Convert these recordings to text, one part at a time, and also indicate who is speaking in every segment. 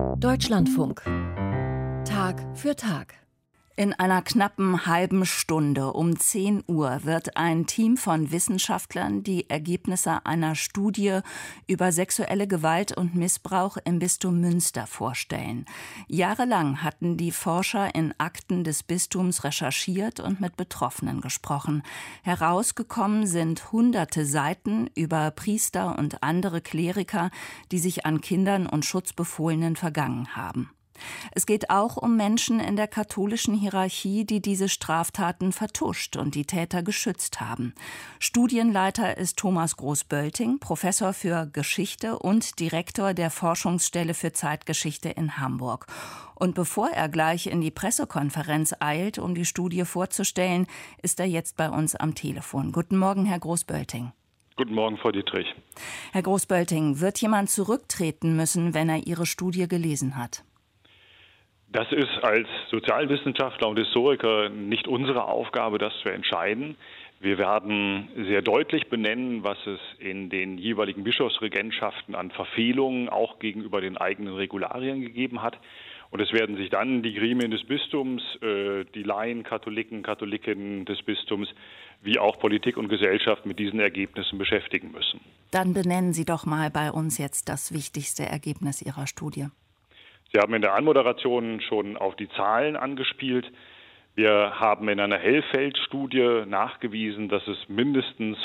Speaker 1: Deutschlandfunk. Tag für Tag. In einer knappen halben Stunde um 10 Uhr wird ein Team von Wissenschaftlern die Ergebnisse einer Studie über sexuelle Gewalt und Missbrauch im Bistum Münster vorstellen. Jahrelang hatten die Forscher in Akten des Bistums recherchiert und mit Betroffenen gesprochen. Herausgekommen sind hunderte Seiten über Priester und andere Kleriker, die sich an Kindern und Schutzbefohlenen vergangen haben. Es geht auch um Menschen in der katholischen Hierarchie, die diese Straftaten vertuscht und die Täter geschützt haben. Studienleiter ist Thomas Groß-Bölting, Professor für Geschichte und Direktor der Forschungsstelle für Zeitgeschichte in Hamburg. Und bevor er gleich in die Pressekonferenz eilt, um die Studie vorzustellen, ist er jetzt bei uns am Telefon. Guten Morgen, Herr Groß-Bölting.
Speaker 2: Guten Morgen, Frau Dietrich.
Speaker 1: Herr Groß-Bölting, wird jemand zurücktreten müssen, wenn er Ihre Studie gelesen hat?
Speaker 2: Das ist als Sozialwissenschaftler und Historiker nicht unsere Aufgabe, das zu entscheiden. Wir werden sehr deutlich benennen, was es in den jeweiligen Bischofsregentschaften an Verfehlungen auch gegenüber den eigenen Regularien gegeben hat. Und es werden sich dann die Gremien des Bistums, die Laien, Katholiken, Katholikinnen des Bistums, wie auch Politik und Gesellschaft mit diesen Ergebnissen beschäftigen müssen.
Speaker 1: Dann benennen Sie doch mal bei uns jetzt das wichtigste Ergebnis Ihrer Studie.
Speaker 2: Sie haben in der Anmoderation schon auf die Zahlen angespielt. Wir haben in einer Hellfeld-Studie nachgewiesen, dass es mindestens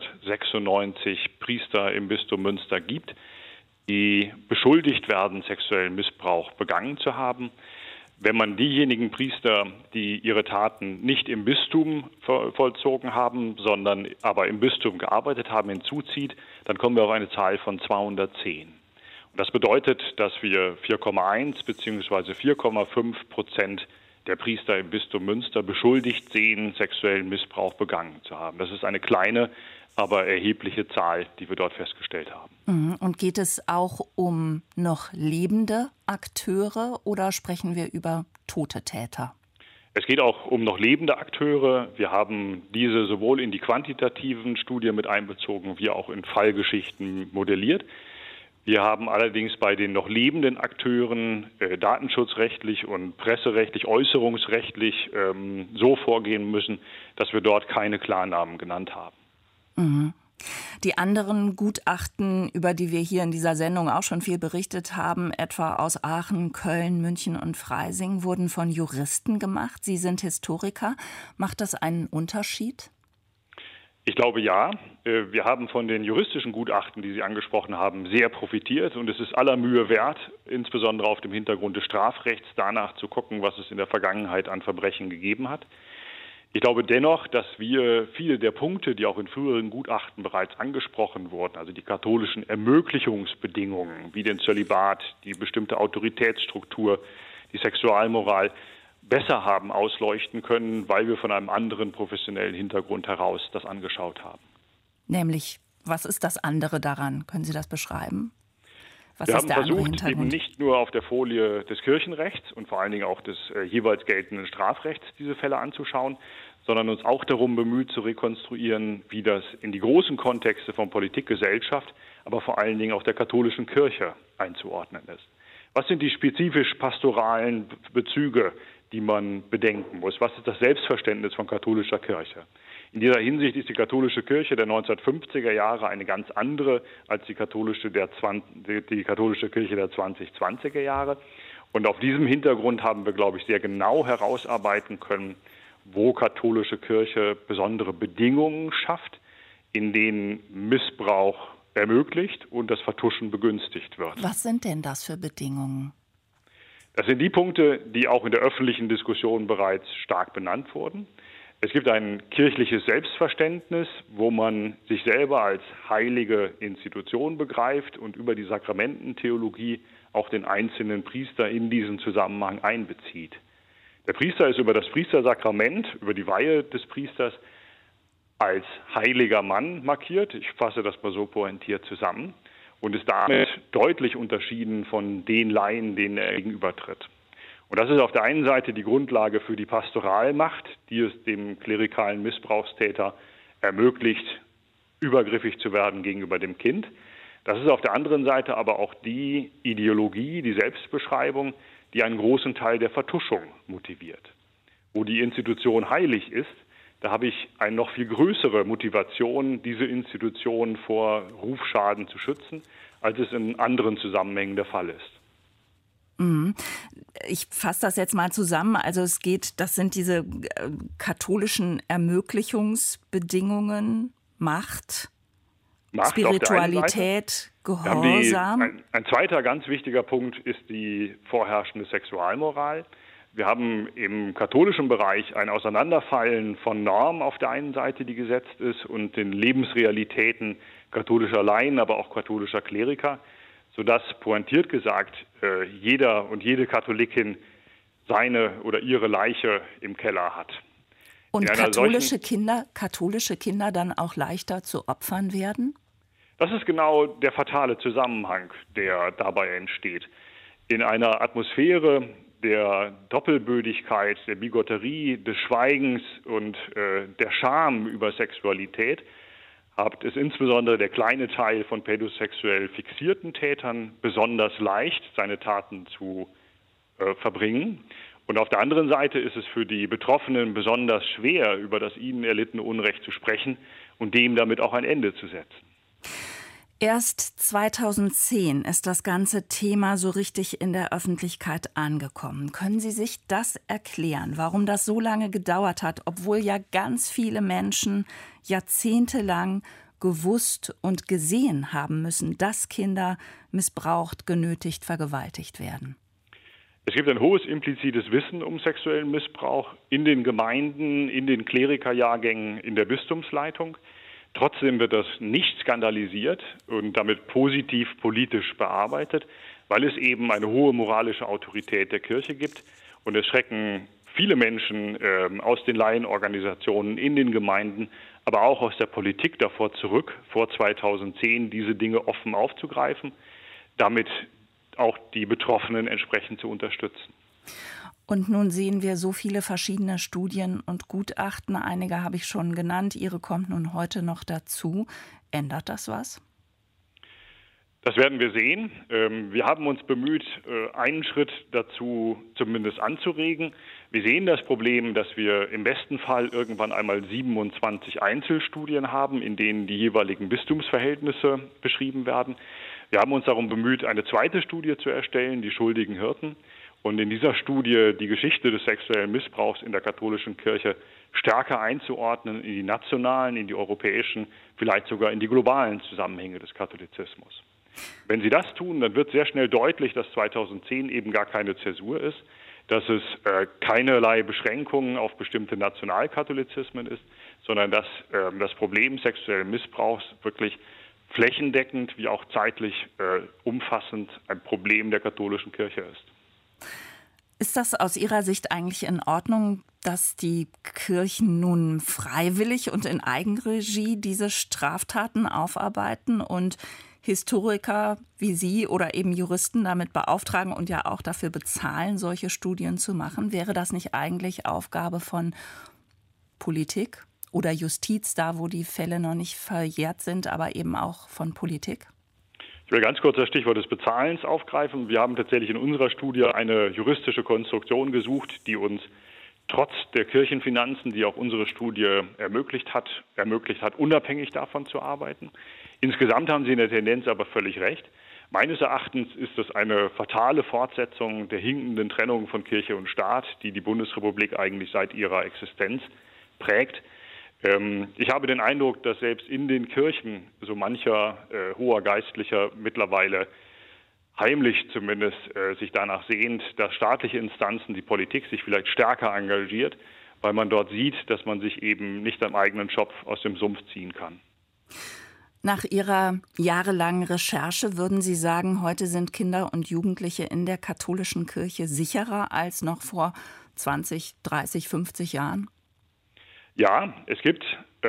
Speaker 2: 196 Priester im Bistum Münster gibt, die beschuldigt werden, sexuellen Missbrauch begangen zu haben. Wenn man diejenigen Priester, die ihre Taten nicht im Bistum vollzogen haben, sondern aber im Bistum gearbeitet haben, hinzuzieht, dann kommen wir auf eine Zahl von 210. Das bedeutet, dass wir 4,1 bzw. 4,5% der Priester im Bistum Münster beschuldigt sehen, sexuellen Missbrauch begangen zu haben. Das ist eine kleine, aber erhebliche Zahl, die wir dort festgestellt haben.
Speaker 1: Und geht es auch um noch lebende Akteure oder sprechen wir über tote Täter?
Speaker 2: Es geht auch um noch lebende Akteure. Wir haben diese sowohl in die quantitativen Studien mit einbezogen, wie auch in Fallgeschichten modelliert. Wir haben allerdings bei den noch lebenden Akteuren datenschutzrechtlich und presserechtlich, äußerungsrechtlich so vorgehen müssen, dass wir dort keine Klarnamen genannt haben.
Speaker 1: Mhm. Die anderen Gutachten, über die wir hier in dieser Sendung auch schon viel berichtet haben, etwa aus Aachen, Köln, München und Freising, wurden von Juristen gemacht. Sie sind Historiker. Macht das einen Unterschied?
Speaker 2: Ich glaube ja. Wir haben von den juristischen Gutachten, die Sie angesprochen haben, sehr profitiert. Und es ist aller Mühe wert, insbesondere auf dem Hintergrund des Strafrechts, danach zu gucken, was es in der Vergangenheit an Verbrechen gegeben hat. Ich glaube dennoch, dass wir viele der Punkte, die auch in früheren Gutachten bereits angesprochen wurden, also die katholischen Ermöglichungsbedingungen, wie den Zölibat, die bestimmte Autoritätsstruktur, die Sexualmoral, besser haben ausleuchten können, weil wir von einem anderen professionellen Hintergrund heraus das angeschaut haben.
Speaker 1: Nämlich, was ist das andere daran? Können Sie das beschreiben?
Speaker 2: Wir haben versucht, eben nicht nur auf der Folie des Kirchenrechts und vor allen Dingen auch des jeweils geltenden Strafrechts diese Fälle anzuschauen, sondern uns auch darum bemüht zu rekonstruieren, wie das in die großen Kontexte von Politik, Gesellschaft, aber vor allen Dingen auch der katholischen Kirche einzuordnen ist. Was sind die spezifisch pastoralen Bezüge, die man bedenken muss? Was ist das Selbstverständnis von katholischer Kirche? In dieser Hinsicht ist die katholische Kirche der 1950er Jahre eine ganz andere als die katholische Kirche der 2020er Jahre. Und auf diesem Hintergrund haben wir, glaube ich, sehr genau herausarbeiten können, wo katholische Kirche besondere Bedingungen schafft, in denen Missbrauch ermöglicht und das Vertuschen begünstigt wird.
Speaker 1: Was sind denn das für Bedingungen?
Speaker 2: Das sind die Punkte, die auch in der öffentlichen Diskussion bereits stark benannt wurden. Es gibt ein kirchliches Selbstverständnis, wo man sich selber als heilige Institution begreift und über die Sakramententheologie auch den einzelnen Priester in diesen Zusammenhang einbezieht. Der Priester ist über das Priestersakrament, über die Weihe des Priesters als heiliger Mann markiert. Ich fasse das mal so pointiert zusammen und ist damit deutlich unterschieden von den Laien, denen er gegenübertritt. Und das ist auf der einen Seite die Grundlage für die Pastoralmacht, die es dem klerikalen Missbrauchstäter ermöglicht, übergriffig zu werden gegenüber dem Kind. Das ist auf der anderen Seite aber auch die Ideologie, die Selbstbeschreibung, die einen großen Teil der Vertuschung motiviert. Wo die Institution heilig ist, da habe ich eine noch viel größere Motivation, diese Institution vor Rufschaden zu schützen, als es in anderen Zusammenhängen der Fall ist.
Speaker 1: Ich fasse das jetzt mal zusammen. Also das sind diese katholischen Ermöglichungsbedingungen, Macht, Spiritualität, Gehorsam.
Speaker 2: Ein zweiter ganz wichtiger Punkt ist die vorherrschende Sexualmoral. Wir haben im katholischen Bereich ein Auseinanderfallen von Normen auf der einen Seite, die gesetzt ist, und den Lebensrealitäten katholischer Laien, aber auch katholischer Kleriker, sodass, pointiert gesagt, jeder und jede Katholikin seine oder ihre Leiche im Keller hat.
Speaker 1: Und katholische Kinder dann auch leichter zu Opfern werden?
Speaker 2: Das ist genau der fatale Zusammenhang, der dabei entsteht. In einer Atmosphäre der Doppelbödigkeit, der Bigotterie, des Schweigens und der Scham über Sexualität hat es insbesondere der kleine Teil von pädosexuell fixierten Tätern besonders leicht, seine Taten zu verbringen. Und auf der anderen Seite ist es für die Betroffenen besonders schwer, über das ihnen erlittene Unrecht zu sprechen und dem damit auch ein Ende zu setzen.
Speaker 1: Erst 2010 ist das ganze Thema so richtig in der Öffentlichkeit angekommen. Können Sie sich das erklären, warum das so lange gedauert hat, obwohl ja ganz viele Menschen jahrzehntelang gewusst und gesehen haben müssen, dass Kinder missbraucht, genötigt, vergewaltigt werden?
Speaker 2: Es gibt ein hohes implizites Wissen um sexuellen Missbrauch in den Gemeinden, in den Klerikerjahrgängen, in der Bistumsleitung. Trotzdem wird das nicht skandalisiert und damit positiv politisch bearbeitet, weil es eben eine hohe moralische Autorität der Kirche gibt. Und es schrecken viele Menschen aus den Laienorganisationen in den Gemeinden, aber auch aus der Politik davor zurück, vor 2010 diese Dinge offen aufzugreifen, damit auch die Betroffenen entsprechend zu unterstützen.
Speaker 1: Und nun sehen wir so viele verschiedene Studien und Gutachten. Einige habe ich schon genannt. Ihre kommt nun heute noch dazu. Ändert das was?
Speaker 2: Das werden wir sehen. Wir haben uns bemüht, einen Schritt dazu zumindest anzuregen. Wir sehen das Problem, dass wir im besten Fall irgendwann einmal 27 Einzelstudien haben, in denen die jeweiligen Bistumsverhältnisse beschrieben werden. Wir haben uns darum bemüht, eine zweite Studie zu erstellen, die schuldigen Hirten. Und in dieser Studie die Geschichte des sexuellen Missbrauchs in der katholischen Kirche stärker einzuordnen in die nationalen, in die europäischen, vielleicht sogar in die globalen Zusammenhänge des Katholizismus. Wenn Sie das tun, dann wird sehr schnell deutlich, dass 2010 eben gar keine Zäsur ist, dass es keinerlei Beschränkungen auf bestimmte Nationalkatholizismen ist, sondern dass das Problem sexuellen Missbrauchs wirklich flächendeckend wie auch zeitlich umfassend ein Problem der katholischen Kirche ist.
Speaker 1: Ist das aus Ihrer Sicht eigentlich in Ordnung, dass die Kirchen nun freiwillig und in Eigenregie diese Straftaten aufarbeiten und Historiker wie Sie oder eben Juristen damit beauftragen und ja auch dafür bezahlen, solche Studien zu machen? Wäre das nicht eigentlich Aufgabe von Politik oder Justiz, da wo die Fälle noch nicht verjährt sind, aber eben auch von Politik?
Speaker 2: Ich will ganz kurz das Stichwort des Bezahlens aufgreifen. Wir haben tatsächlich in unserer Studie eine juristische Konstruktion gesucht, die uns trotz der Kirchenfinanzen, die auch unsere Studie ermöglicht hat, unabhängig davon zu arbeiten. Insgesamt haben Sie in der Tendenz aber völlig recht. Meines Erachtens ist es eine fatale Fortsetzung der hinkenden Trennung von Kirche und Staat, die die Bundesrepublik eigentlich seit ihrer Existenz prägt. Ich habe den Eindruck, dass selbst in den Kirchen so mancher hoher Geistlicher mittlerweile heimlich zumindest sich danach sehnt, dass staatliche Instanzen, die Politik sich vielleicht stärker engagiert, weil man dort sieht, dass man sich eben nicht am eigenen Schopf aus dem Sumpf ziehen kann.
Speaker 1: Nach Ihrer jahrelangen Recherche würden Sie sagen, heute sind Kinder und Jugendliche in der katholischen Kirche sicherer als noch vor 20, 30, 50 Jahren?
Speaker 2: Ja, es gibt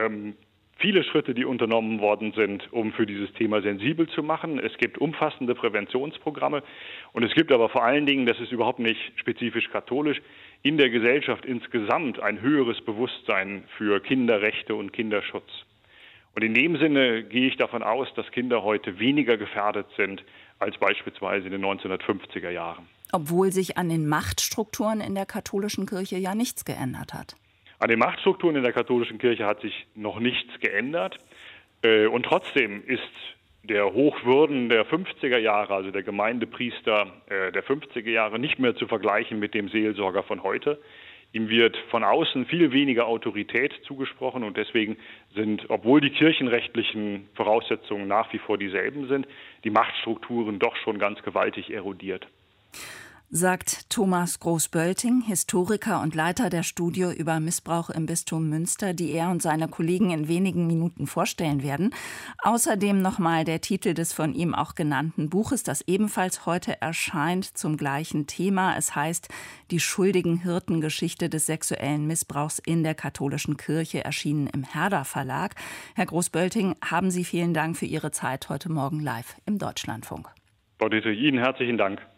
Speaker 2: viele Schritte, die unternommen worden sind, um für dieses Thema sensibel zu machen. Es gibt umfassende Präventionsprogramme und es gibt aber vor allen Dingen, das ist überhaupt nicht spezifisch katholisch, in der Gesellschaft insgesamt ein höheres Bewusstsein für Kinderrechte und Kinderschutz. Und in dem Sinne gehe ich davon aus, dass Kinder heute weniger gefährdet sind als beispielsweise in den 1950er Jahren.
Speaker 1: Obwohl sich an den Machtstrukturen in der katholischen Kirche ja nichts geändert hat.
Speaker 2: An den Machtstrukturen in der katholischen Kirche hat sich noch nichts geändert. Und trotzdem ist der Hochwürden der 50er Jahre, also der Gemeindepriester der 50er Jahre, nicht mehr zu vergleichen mit dem Seelsorger von heute. Ihm wird von außen viel weniger Autorität zugesprochen und deswegen sind, obwohl die kirchenrechtlichen Voraussetzungen nach wie vor dieselben sind, die Machtstrukturen doch schon ganz gewaltig erodiert.
Speaker 1: Sagt Thomas Groß-Bölting, Historiker und Leiter der Studie über Missbrauch im Bistum Münster, die er und seine Kollegen in wenigen Minuten vorstellen werden. Außerdem nochmal der Titel des von ihm auch genannten Buches, das ebenfalls heute erscheint zum gleichen Thema. Es heißt Die schuldigen Hirten, Geschichte des sexuellen Missbrauchs in der katholischen Kirche, erschienen im Herder Verlag. Herr Groß-Bölting, haben Sie vielen Dank für Ihre Zeit heute Morgen live im Deutschlandfunk.
Speaker 2: Frau Ditte, Ihnen herzlichen Dank.